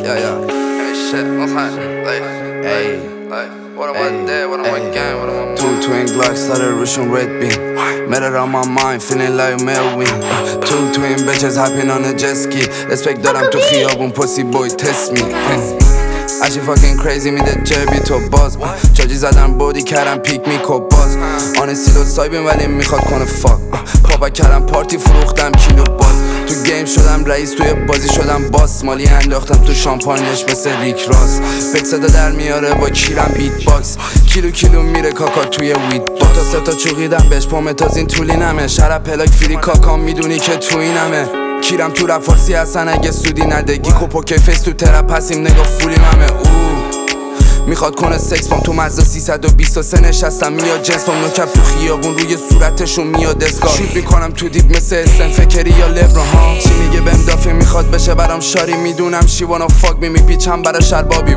yeah. Hey, shit, what's happening? Like, what am I dead? What am I gang? What am I... Two twin Glocks started rushing red beam. Met it on my mind, feeling like Melvin. Two twin bitches hopping on a jet ski. Respect دارم تو خیابون pussy boy test me. She fucking crazy میده جبی تو باز چاجی زدم بودی کردم پیک میکو باز آن سیلو سایبین ولی میخواد کنه فاک پاپا کردم پارتی فروختم کیلو باز تو گیم شدم رئیس توی بازی شدم باس مالی انداختم تو شامپانیش مثل ریک راس پک صدا در میاره با کیرم بیت باکس کیلو میره کاکا توی وید دو تا سه تا چوقیدم بهش پومتاز این طولی نمه شرب پلاک فری کاکا میدونی که تو اینمه کیرم تو رپ فارسی هستن اگه سودی نده گیکو پوکر فیس تو ترپ هستیم نگاه فولی ممه میخواد کنه سکس بام تو مزدا 323 نشستم میاد جنس بام نوکف تو خیابون روی صورتشون میاد اسکار شوت میکنم تو دیپ مثل استن فکری یا لبران ها چی میگه بهم دافه میخواد بشه برام شاری میدونم شیوانا فاک میپیچم برا شربابی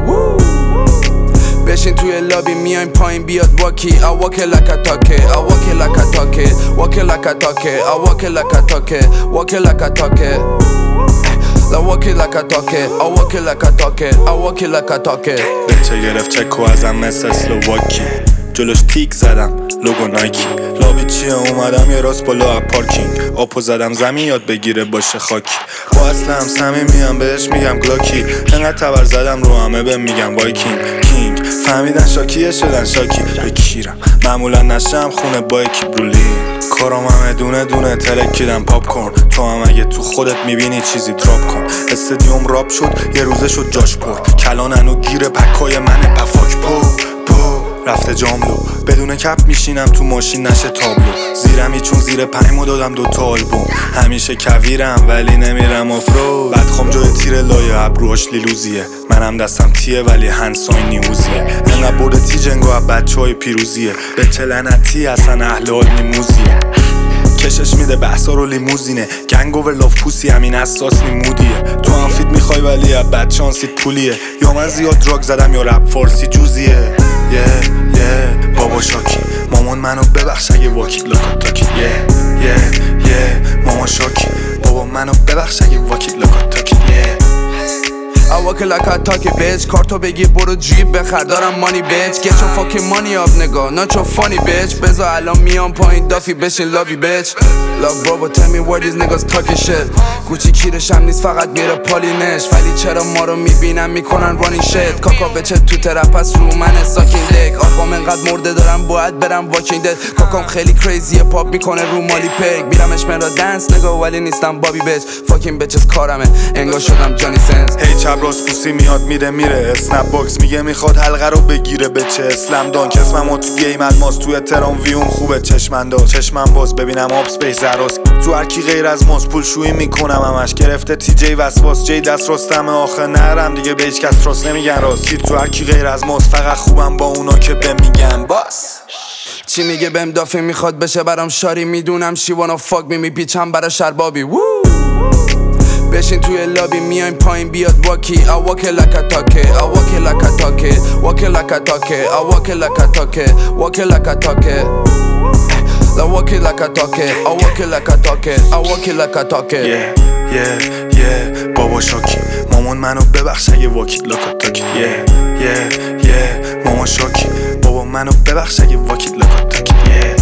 بشین توی لابی میایم پایین بیاد واکی I walk it like I talk it I walk it like I talk it Walk it like I talk it I walk it like I talk it Walk it like I talk it I walk it like I talk it I walk it like I talk it I walk it like I talk it بچه گرفت چکو ازم مثل سلواکی جلوش تیک زدم لوگو نایکی لابی چیه اومدم یه راست بالا پارکینگ آپو زدم زمین یاد بگیره باشه خاکی با اصلم صمیمیم بهش میگم گلاکی انقدر تبر زدم رو همه بهم میگم وایکینگ کینگ فهمیدن شاکیه شدن شاکی بکیرم معمولا نشم خونه با کیبرولین کارام همه دونه دونه ترکیدم پاپ کن تو هم اگه تو خودت میبینی چیزی دراپ کن استادیوم راب شد یه روزه شد جاش پر کلانن و گیر پکای منه پفاک رفته جاملو بدون کپ میشینم تو ماشین نشه تابلو زیرمی چون زیر پایمو دادم 2 آلبوم همیشه کویرم ولی نمیرم آفرود بدخوام جای تیر لایه ابروهاش لیلوزیه منم دستم تیه ولی هنسای نیوزیه انقدر برده تی جنگو از بچه های پیروزیه به چلنتی اصلا اهل حال نیموزیه کشش میده بحثا رو لیموزینه گنگ اوور لاف پوسی همین اساس نیمودیه تو هم فیت میخوای ولی از بد شانسیت پولیه یا من زیاد دراگ زدم یا رپ فارسی جوزیه بابا شاکی مامان منو ببخش اگه واکی لاکاتاکی مامان شاکی بابا منو ببخش اگه واکی لاکاتاکی I walk it like I talk it bitch کارتو بگیر برو جیب بخر دارم مانی bitch Get your fucking money up nigga Not your funny bitch بذار الان میام پایین دافی بشین لابی bitch Love bro but tell me where these niggas talking shit گوچی کیرشم نیست فقط میره پالینش ولی چرا ما رو میبینن میکنن رانین شit کاکا بچه تو ترپ هست رو من ساکین دک آقام انقدر مرده دارم باید برم واکینگ دد کاکام خیلی کریزیه پاپ میکنه رو مالی پک میرمش مرا دنس نگا ولی نیستم بابی bitch fucking bitches کارمه انگار شدم جانی سنس راست پوسی میاد میره اسنپ باکس میگه میخواد حلقه رو بگیره بچه اسلم دانک اسممو تو گیم الماس توی ترام ویوم خوبه چشمم باز ببینم آپ سپیس زراس تو هرکی غیر از ماس پول شویی میکنم همش گرفته تی جی وسواس جی دست راستم آخه نرم دیگه به هیچ کس راست نمیگن راستی تو هرکی غیر از ماس فقط خوبم با اونا که بمیگن باس چی میگه بهم دافه میخواد بشه برام شاری میدونم شیوانا فاک میپیچم برا شربابی بشین توی لابی میایم پایین بیاد واکی I walk it like I talk it I walk it like I talk it Walk it like I talk it I walk it like I talk it Walk it like I talk it I walk it like I talk it I walk it like I talk it I walk it like I talk it بابا شاکی مامان منو ببخش اگه واکیت لاکاتاکی مامان شاکی بابا منو ببخش اگه واکیت لاکاتاکی